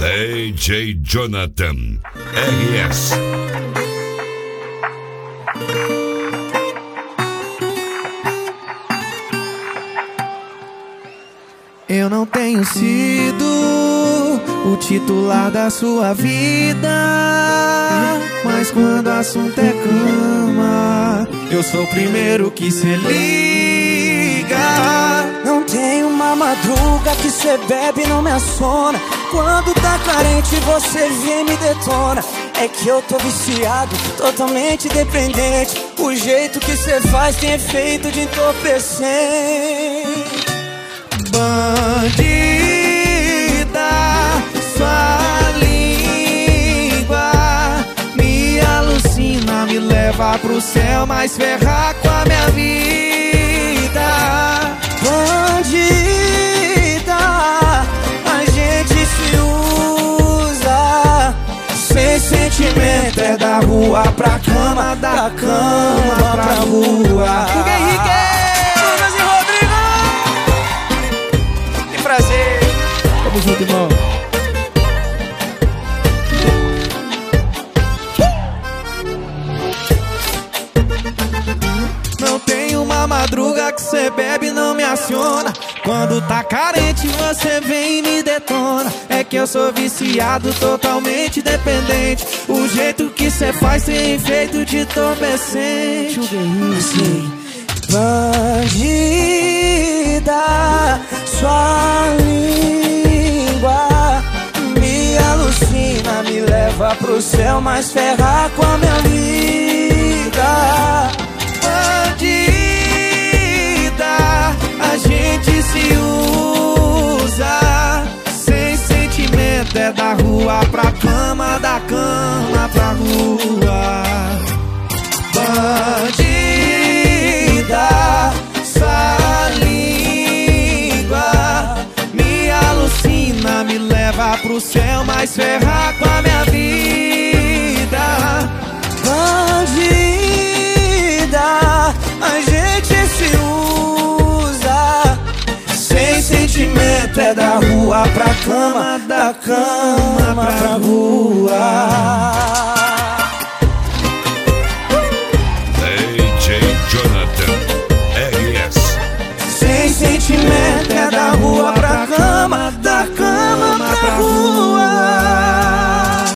DJ Jonathan RS. Eu não tenho sido o titular da sua vida, mas quando o assunto é cama, eu sou o primeiro que cê liga. Não tem uma madruga que cê bebe e não me assona. Quando tá carente você vem e me detona. É que eu tô viciado, totalmente dependente. O jeito que cê faz tem efeito de entorpecente. Bandida, sua língua me alucina, me leva pro céu, mas ferra com a minha vida. Bandida, a gente se usa sem sentimento, é da rua pra cama, da cama pra rua. Hugo Henrique, Lucas e Rodrigo, que prazer. Tamo junto, irmão. Não tem uma madruga que cê bebe e não me aciona. Quando tá carente você vem e me detona. É que eu sou viciado, totalmente dependente. O jeito que cê faz tem efeito de entorpecente. Assim, bandida, sua língua me alucina, me leva pro céu, mas ferra com a minha vida. Bandida, a gente se usa sem sentimento, é da rua pra cama, da cama pra rua. Bandida, sua língua me alucina, me leva pro céu, mas ferra com a minha vida. Bandida, a gente se usa sem sentimento, é da rua pra cama, da cama pra rua.